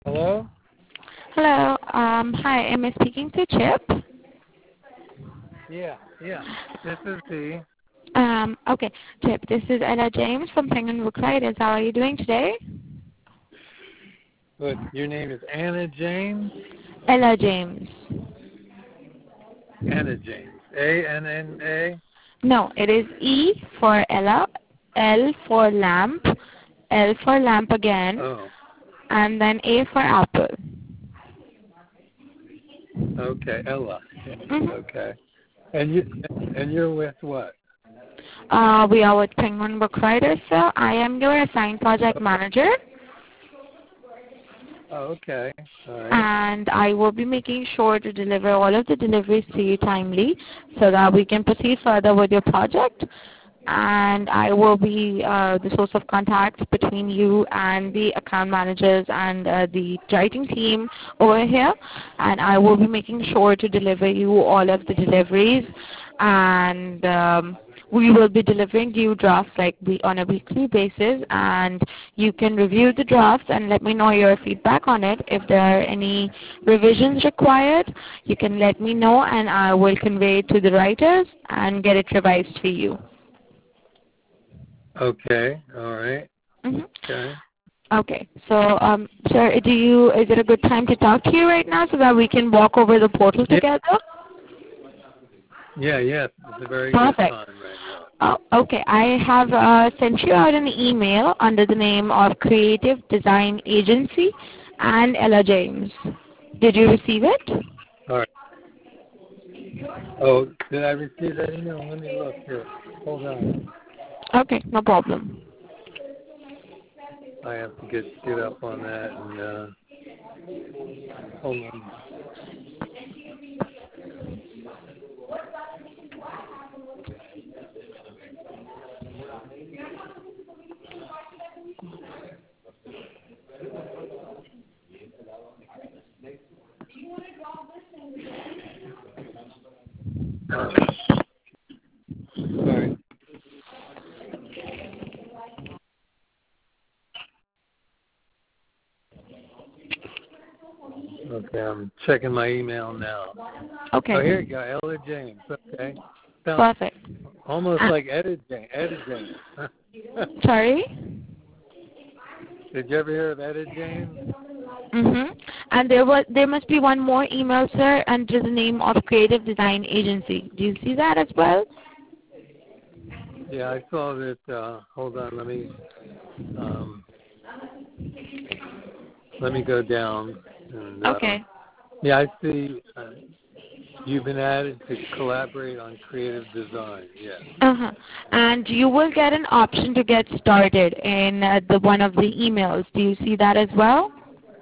Hello? Hello. Hi, am I speaking to Chip? Yeah. This is he. Okay, Chip, this is Ella James from Penguin Book Writers. How are you doing today? But your name is Anna James? Ella James. Anna James. A-N-N-A? No, it is E for Ella, L for lamp, L for lamp again, Oh, and then A for apple. okay. Ella. Yeah, Mm-hmm. okay. And you're with what? We are with Penguin Book Writers, sir. I am your assigned project manager, Oh, okay. All right. and I will be making sure to deliver all of the deliveries to you timely so that we can proceed further with your project. And I will be the source of contact between you and the account managers and the writing team over here. And I will be making sure to deliver you all of the deliveries. And we will be delivering you drafts on a weekly basis. And you can review the drafts and let me know your feedback on it. If there are any revisions required, you can let me know and I will convey it to the writers and get it revised for you. Okay. All right. Mhm. Okay. Okay. So, sir, is it a good time to talk to you right now so that we can walk over the portal Yeah. together? Yes. It's a very good Perfect. time right now. Okay. I have sent you out an email under the name of Creative Design Agency and Ella James. Did you receive it? All right. Oh, did I receive that email? Let me look here. Hold on. Okay, no problem. I have to get up on that and hold on. Sorry. Okay, I'm checking my email now. Oh, Okay. here you go, Ella James. Okay. Sounds Perfect. almost Uh, like Etta James. Etta James. Sorry? Did you ever hear of Etta James? Mm-hmm. And there must be one more email, sir, under the name of Creative Design Agency. Do you see that as well? Yeah, I saw that. Hold on, let me go down. And Okay. yeah, I see. You've been added to collaborate on creative design. Yes. Uh-huh. And you will get an option to get started in the one of the emails. Do you see that as well?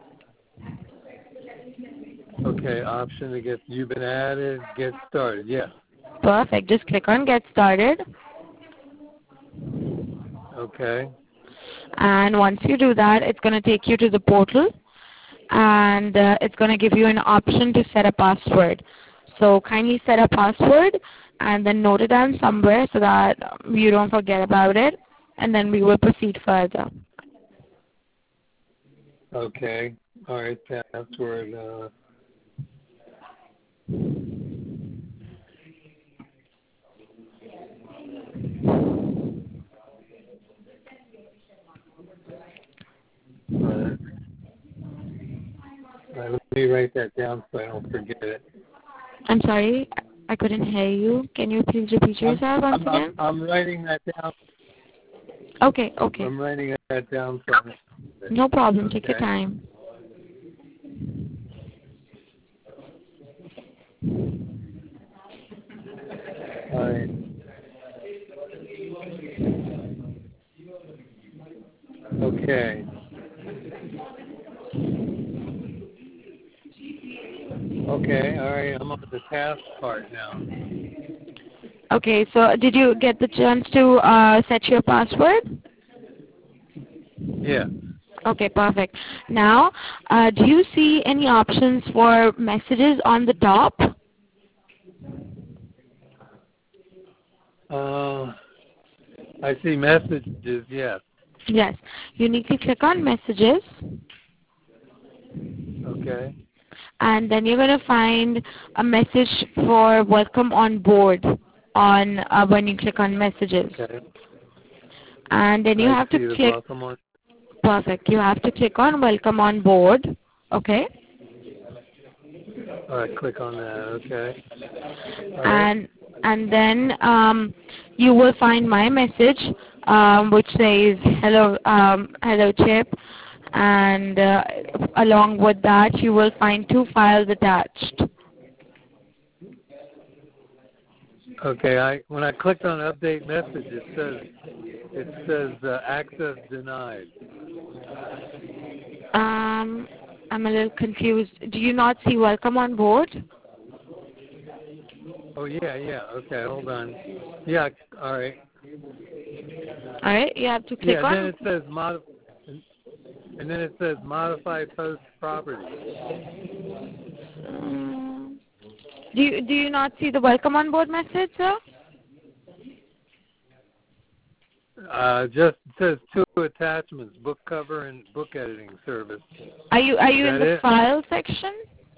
Okay, option to get. You've been added. Get started. Yes. Perfect. Just click on Get Started. Okay. And once you do that, it's going to take you to the portal. And it's going to give you an option to set a password. So kindly set a password and then note it down somewhere so that you don't forget about it. And then we will proceed further. Okay. All right. Password. Uh, let me write that down so I don't forget it. I'm sorry, I couldn't hear you. Can you please repeat yourself once again? I'm writing that down. Okay, okay. I'm writing that down so I don't forget No problem. it. Take your Okay. time. All right. Okay. Okay. All right. I'm on the task part now. Okay, so did you get the chance to set your password? Yeah. Okay, perfect. Now, do you see any options for messages on the top? I see messages. Yes. Yes. You need to click on messages. Okay. And then you're going to find a message for welcome on board on when you click on messages. Okay. And then you I have to see the click, welcome on. perfect, you have to click on welcome on board, okay? All right, click on that. Okay. All And right. and then you will find my message, which says hello Chip, and along with that you will find 2 files attached. Okay. When I clicked on update message, it says access denied. I'm a little confused. Do you not see welcome on board? Oh yeah. Okay, hold on. Yeah. All right. All right, you have to click Yeah. on. Then it says and then it says modify post property. Um, do you not see the welcome on board message, sir? Just it says 2 attachments: book cover and book editing service. Are you Is in that the it? file section?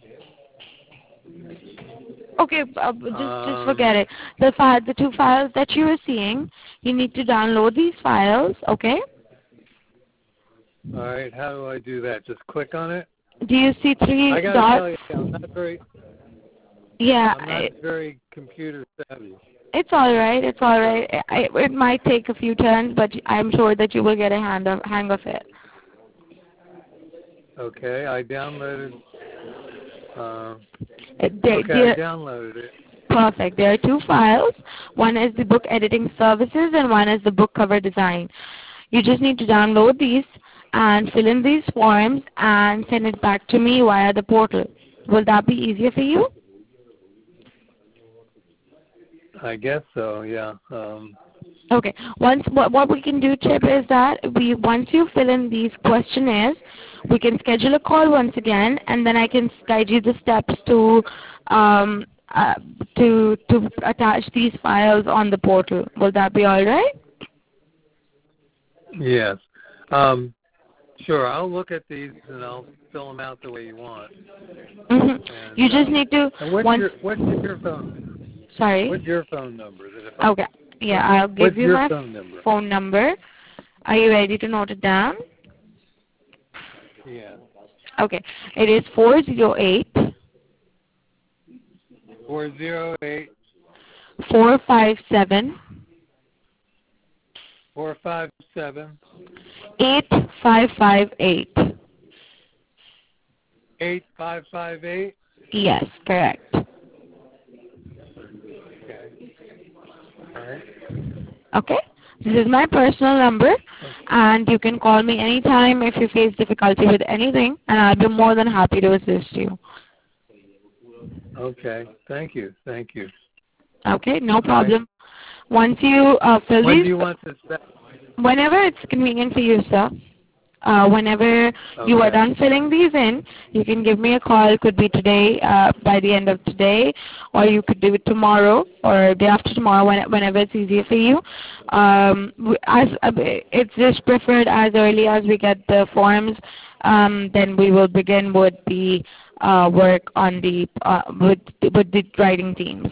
Okay, just forget it. The 2 files that you are seeing, you need to download these files, okay? All right. How do I do that? Just click on it. Do you see 3 I gotta dots? tell you, I'm not Yeah, very computer savvy. it's all right. It's all right. It might take a few turns, but I'm sure that you will get a hang of it. Okay, I downloaded. I I downloaded it. Perfect. There are 2 files. One is the book editing services and one is the book cover design. You just need to download these and fill in these forms and send it back to me via the portal. Will that be easier for you? I guess so. Yeah. Okay. What we can do, Chip, is that once you fill in these questionnaires, we can schedule a call once again, and then I can guide you the steps to attach these files on the portal. Will that be all right? Yes. Sure. I'll look at these and I'll fill them out the way you want. Mm-hmm. And, You just need to. And what's your phone? Sorry. What's your phone number? Okay. Yeah, I'll give you my phone number. Are you ready to note it down? Yeah. Okay. It is 408 408 457 457 8558. 8558. Yes, correct. Okay. All right. Okay? This is my personal number, and you can call me anytime if you face difficulty with anything, and I'll be more than happy to assist you. Okay. Thank you. Okay, no problem. Once you fill When these, do you want this back? whenever it's convenient for you, sir. Whenever you are done filling these in, you can give me a call. It could be today, by the end of today, or you could do it tomorrow or day after tomorrow, whenever it's easier for you. It's just preferred as early as we get the forms, then we will begin with the work on with the writing teams.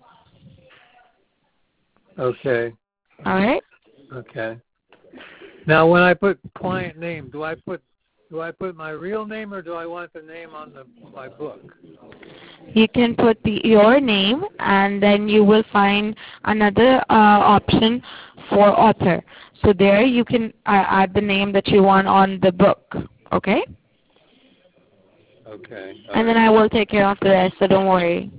Okay. All right. Okay. Now, when I put client name, do I put my real name or do I want the name on my book? You can put your name, and then you will find another option for author. So there you can add the name that you want on the book. Okay? Okay. And then I will take care of the rest, so don't worry.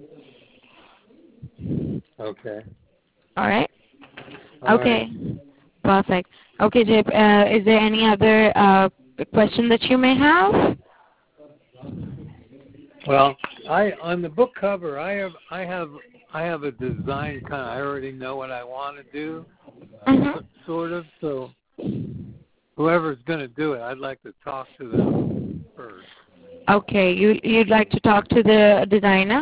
Okay. All right? Okay. Perfect. Okay, Jip, is there any other question that you may have? Well, on the book cover, I have a design kind of. I already know what I want to do, sort of. So whoever's going to do it, I'd like to talk to them first. Okay, you'd like to talk to the designer?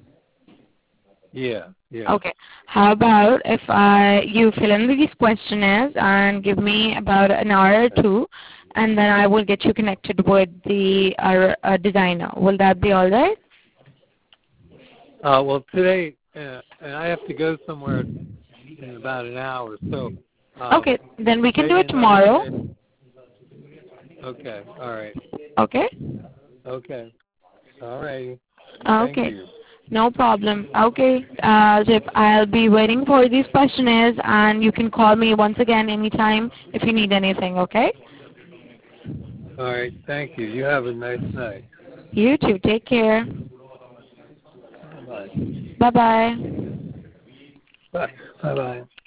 Yeah. Okay. How about if you fill in these questionnaires and give me about an hour or two, and then I will get you connected with the designer. Will that be all right? Well, today, and I have to go somewhere in about an hour, so. Okay, then we can do it tomorrow. Okay, all right. Okay? Okay, all right. Okay. Thank you. No problem. Okay, Zip, I'll be waiting for these questionnaires, and you can call me once again anytime if you need anything, okay? All right, thank you. You have a nice night. You too. Take care. Bye. Bye-bye. Bye. Bye-bye.